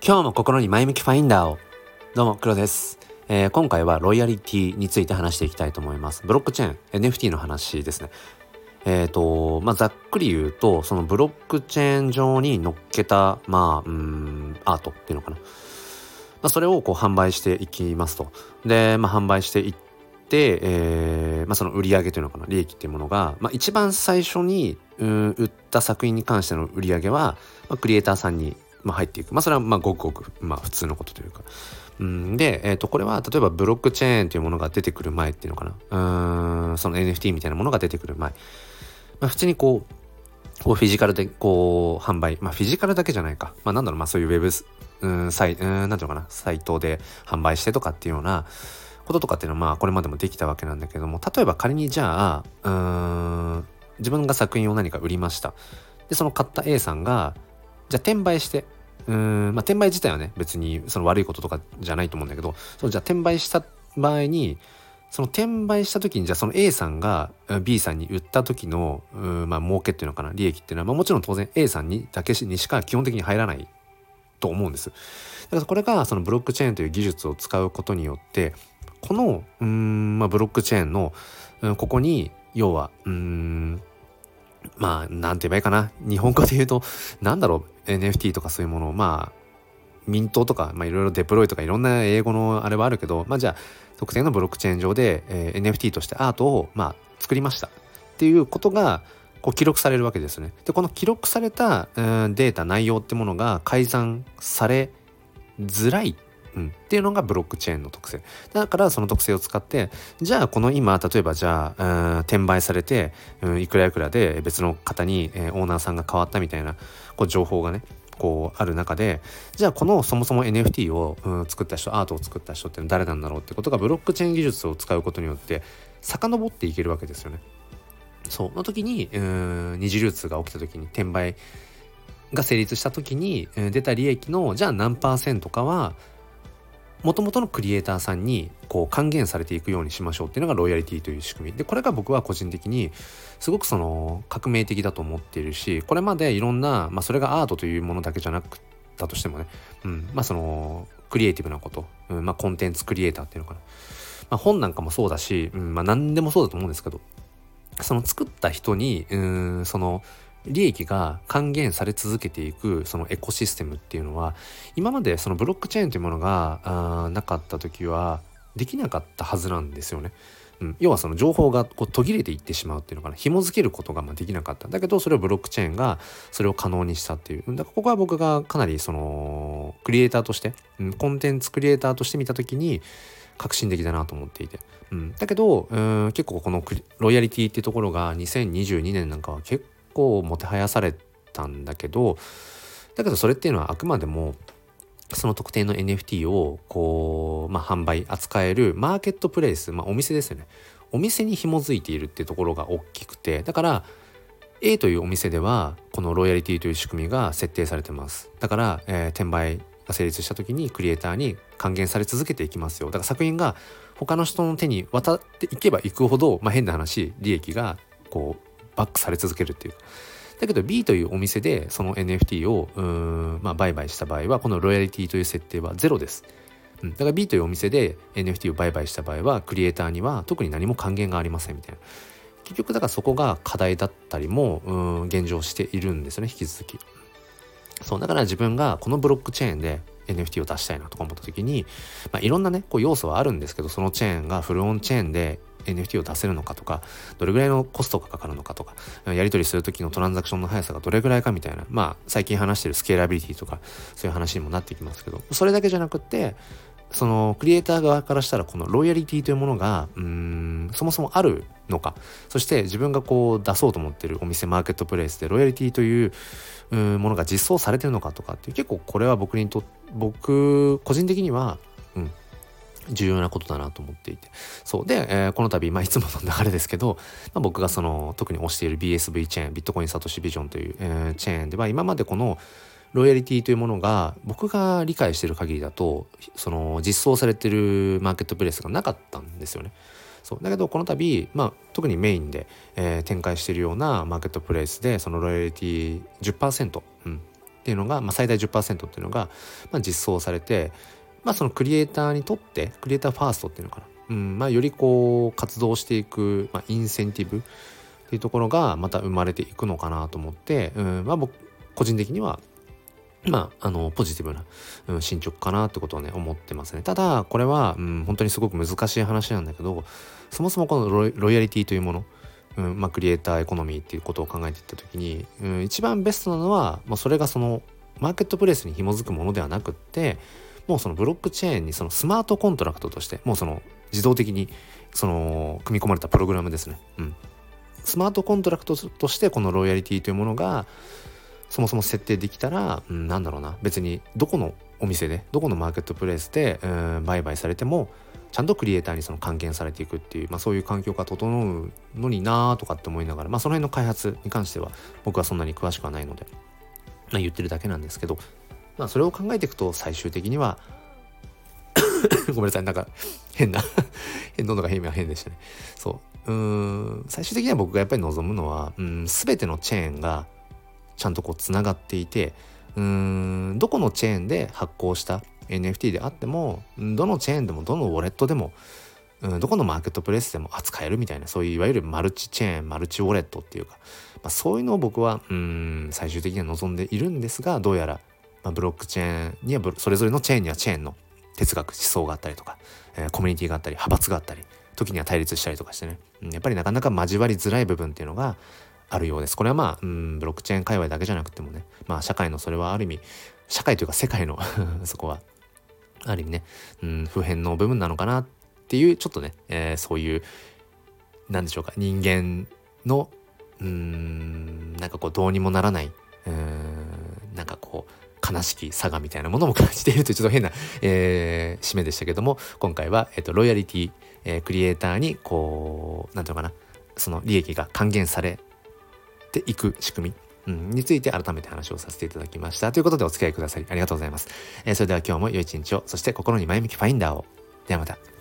今日も心に前向きファインダーを。どうも黒です。今回はロイヤリティについて話していきたいと思います。ブロックチェーン NFT の話ですね。ざっくり言うと、そのブロックチェーン上に乗っけたアートっていうのかな、それをこう販売していきますと。で、販売していって、その売り上げというのかな、利益っていうものが、一番最初に売った作品に関しての売り上げは、クリエイターさんに入っていく。それはごくごく普通のことというか。で、これは例えばブロックチェーンというものが出てくる前っていうのかな。その NFT みたいなものが出てくる前。普通にこうフィジカルでこう販売。フィジカルだけじゃないか。そういうウェブなんていうのかな、サイトで販売してとかっていうようなこととかっていうのはこれまでもできたわけなんだけども、例えば仮にじゃあ自分が作品を何か売りました。でその買った A さんがじゃあ転売して転売自体はね別にその悪いこととかじゃないと思うんだけど、じゃあ転売した場合に、その転売した時にじゃあその A さんが B さんに売った時の儲けっていうのかな、利益っていうのはもちろん当然 A さんにだけにしか基本的に入らないと思うんです。だからこれがそのブロックチェーンという技術を使うことによって、このブロックチェーンのここに要はなんて言えばいいかな、日本語で言うとNFT とかそういうものをミントとかいろいろデプロイとかいろんな英語のあれはあるけど、じゃあ特定のブロックチェーン上で、NFT としてアートを作りましたっていうことがこう記録されるわけですね。でこの記録された、データ内容ってものが改ざんされづらいっていうのがブロックチェーンの特性だから、その特性を使ってじゃあこの今例えばじゃあ転売されていくらいくらで別の方にオーナーさんが変わったみたいなこう情報がねこうある中で、じゃあこのそもそも NFT を作った人、アートを作った人って誰なんだろうってことがブロックチェーン技術を使うことによって遡っていけるわけですよね。そうの時に二次流通が起きた時に、転売が成立した時に出た利益のじゃあ何%かは元々のクリエイターさんにこう還元されていくようにしましょうっていうのがロイヤリティという仕組みで、これが僕は個人的にすごくその革命的だと思っているし、これまでいろんな、それがアートというものだけじゃなくったとしてもね、そのクリエイティブなこと、コンテンツクリエイターっていうのかな、本なんかもそうだし、何でもそうだと思うんですけど、その作った人にその利益が還元され続けていくそのエコシステムっていうのは、今までそのブロックチェーンというものがなかった時はできなかったはずなんですよね。要はその情報がこう途切れていってしまうっていうのかな、紐付けることができなかった。だけどそれをブロックチェーンがそれを可能にしたっていう。だからここは僕がかなりそのクリエイターとして、コンテンツクリエイターとして見た時に革新的だなと思っていて、だけど結構このロイヤリティっていうところが2022年なんかは結構もてはやされたんだけど、それっていうのはあくまでもその特定の NFT をこう、販売扱えるマーケットプレイス、お店ですよね。お店に紐づいているっていうところが大きくて、だから A というお店ではこのロイヤリティという仕組みが設定されてます。だから、転売が成立した時にクリエイターに還元され続けていきますよ。だから作品が他の人の手に渡っていけばいくほど、変な話利益がこうバックされ続けるっていう。だけど B というお店でその NFT を売買した場合はこのロイヤリティという設定はゼロです。だから B というお店で NFT を売買した場合はクリエイターには特に何も還元がありませんみたいな。結局だからそこが課題だったりも現状しているんですよね、引き続き。そうだから自分がこのブロックチェーンで NFT を出したいなとか思った時に、いろんなねこう要素はあるんですけど、そのチェーンがフルオンチェーンでNFT を出せるのかとか、どれぐらいのコストがかかるのかとか、やり取りする時のトランザクションの速さがどれぐらいかみたいな、最近話してるスケーラビリティとかそういう話にもなってきますけど、それだけじゃなくってそのクリエイター側からしたらこのロイヤリティというものがそもそもあるのか、そして自分がこう出そうと思ってるお店マーケットプレイスでロイヤリティというものが実装されてるのかとかっていう、結構これは僕個人的には重要なことだなと思っていて、そうで、この度、いつもの流れですけど、僕がその特に推している BSV チェーン、ビットコインサトシビジョンという、チェーンでは今までこのロイヤリティというものが僕が理解している限りだとその実装されているマーケットプレイスがなかったんですよね。そうだけどこの度、特にメインで、展開しているようなマーケットプレイスでそのロイヤリティ 10%、っっていうのが、最大 10% っていうのが、実装されて、そのクリエイターにとってクリエイターファーストっていうのかな、よりこう活動していく、インセンティブっていうところがまた生まれていくのかなと思って、僕個人的にはポジティブな、進捗かなってことをね思ってますね。ただこれは、本当にすごく難しい話なんだけど、そもそもこのロイヤリティというもの、クリエイターエコノミーっていうことを考えていった時に、一番ベストなのは、それがそのマーケットプレイスに紐づくものではなくって、もうそのブロックチェーンにそのスマートコントラクトとして、もうその自動的にその組み込まれたプログラムですね。スマートコントラクトとしてこのロイヤリティというものがそもそも設定できたら、別にどこのお店でどこのマーケットプレイスで、売買されてもちゃんとクリエイターにその還元されていくっていう、そういう環境が整うのになとかって思いながら、その辺の開発に関しては僕はそんなに詳しくはないので、言ってるだけなんですけど、それを考えていくと最終的にはごめんなさい、変な喉が変でしたね。最終的には僕がやっぱり望むのは、全てのチェーンがちゃんとこうつながっていて、どこのチェーンで発行した NFT であっても、どのチェーンでもどのウォレットでも、どこのマーケットプレイスでも扱えるみたいな、そういういわゆるマルチチェーンマルチウォレットっていうか、そういうのを僕は最終的には望んでいるんですが、どうやらブロックチェーンにはそれぞれのチェーンにはチェーンの哲学思想があったりとか、コミュニティがあったり派閥があったり、時には対立したりとかしてね、やっぱりなかなか交わりづらい部分っていうのがあるようです。これはブロックチェーン界隈だけじゃなくてもね、社会のそれはある意味、社会というか世界のそこはある意味ね、普遍の部分なのかなっていう、ちょっとね、そういうなんでしょうか、人間のどうにもならない悲しき差がみたいなものも感じているというちょっと変な、締めでしたけども、今回は、ロイヤリティ、クリエイターになんていうのかな、その利益が還元されていく仕組み、について改めて話をさせていただきました。ということでお付き合いくださりありがとうございます。それでは今日も良い一日を、そして心に前向きファインダーを。ではまた。